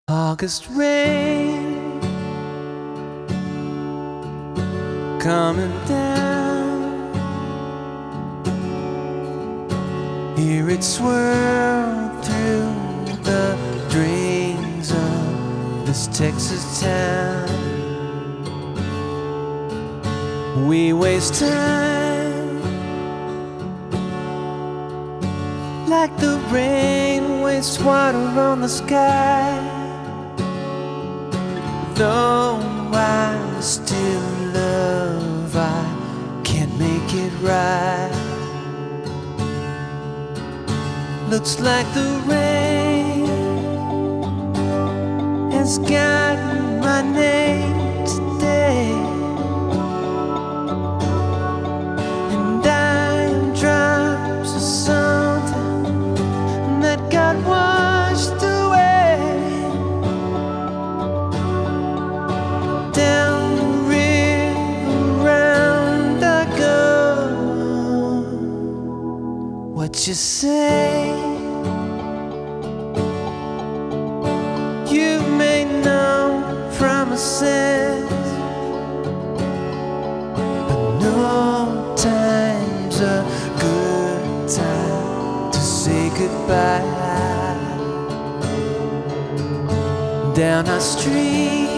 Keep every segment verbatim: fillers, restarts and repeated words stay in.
August rain coming down, hear it swirl through the drains of this Texas town. We waste time like the rain wastes water on the sky. Though I still love, I can't make it right. Looks like the rain has got my name today, and I am drops of something that got washed away. Down the river round I go. What you say? You may know promises, but no time's a good time to say goodbye. Down our street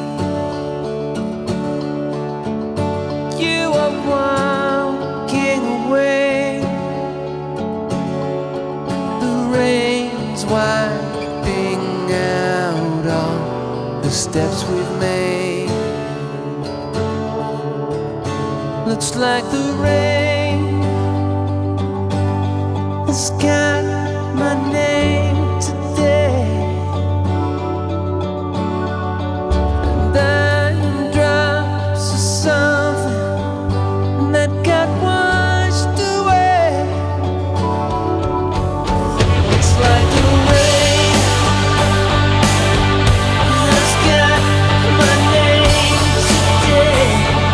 you are walking away, the rain's wiping out all the steps we've made. Looks like the rain has got my name today, and I'm drops of something that got washed away. It's like the rain has got my name today,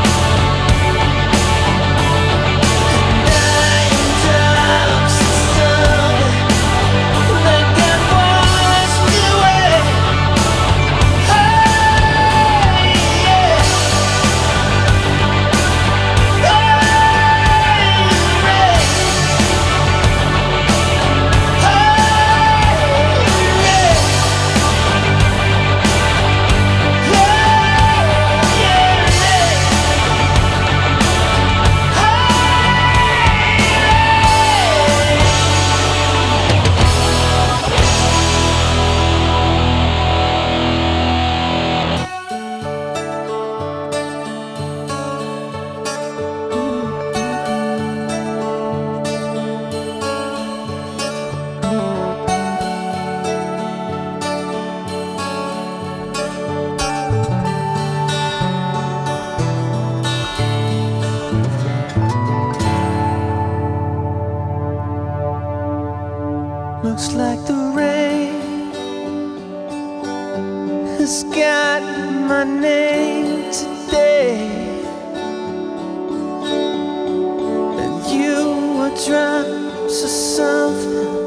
and I'm drops of something that got washed away. Hey, yeah. Looks like the rain has got my name today, and you are drops of something